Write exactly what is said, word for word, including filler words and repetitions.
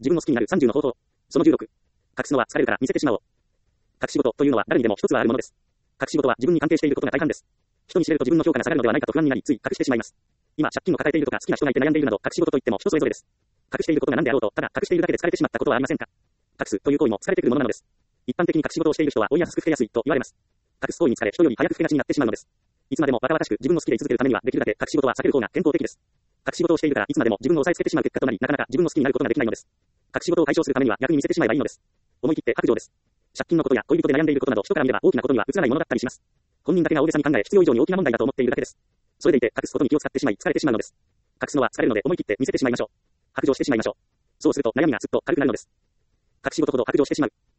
自分の好きになるさんじゅうの方法。そのじゅうろく。隠すのは疲れるから見せてしまおう。隠し事というのは誰にでも一つはあるものです。隠し事は自分に関係していることが大半です。人に知れると自分の評価が下がるのではないかと不安になり、つい隠してしまいます。今、借金を抱えているとか好きな人がいて悩んでいるなど、隠し事といっても人それぞれです。隠していることが何であろうと、ただ隠しているだけで疲れてしまったことはありませんか？隠すという行為も疲れてくるものなのです。一般的に隠し事をしている人は追いやすく老けやすいと言われます。隠す行為に疲れ、人より早く老けがちになってしまうのです。いつまでも若々しく自分の好きで居続けるためには、できるだけ隠し事は避ける方が健康的です。隠し事をしているからいつまでも自分を抑えつけてしまう結果となり、なかなか自分の好きになることができないのです。隠し事を解消するためには逆に見せてしまえばいいのです。思い切って白状です。借金のことや恋人で悩んでいることなど人から見れば大きなことには映らないものだったりします。本人だけが大げさに考え必要以上に大きな問題だと思っているだけです。それでいて隠すことに気を使ってしまい疲れてしまうのです。隠すのは疲れるので思い切って見せてしまいましょう。白状してしまいましょう。そうすると悩みがすっと軽くなるのです。隠し事ほど白状してしまう。